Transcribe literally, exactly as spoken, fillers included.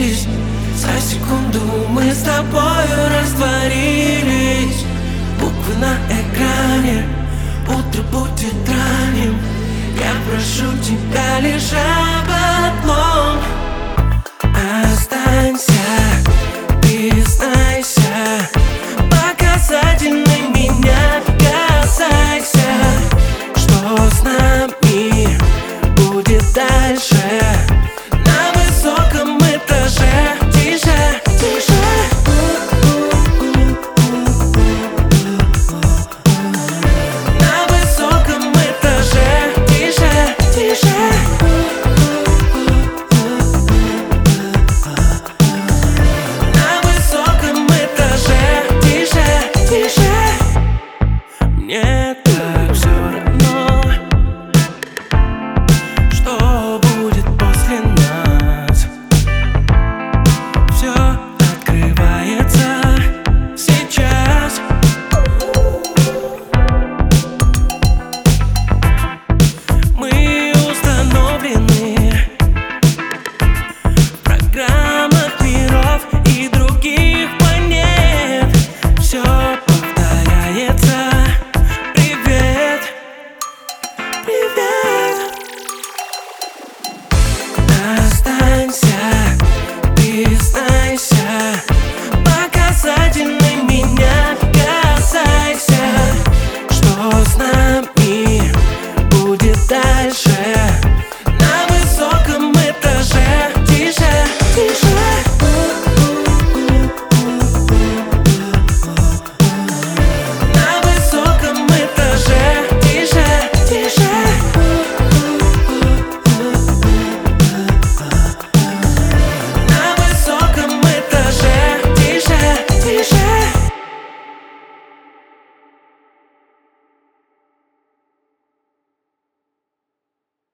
случились. За секунду мы с тобою растворились. Буквы на экране, утро будет ранним. Я прошу тебя лишь об одном: останься, признайся, по касательной меня касайся. Что с нами будет дальше? На высоком этаже. Тише, тише. На высоком этаже. Тише, тише. На высоком этаже. Тише, тише. Мне так все равно, что будет после нас. Все открывается сейчас. Мы установлены в программе.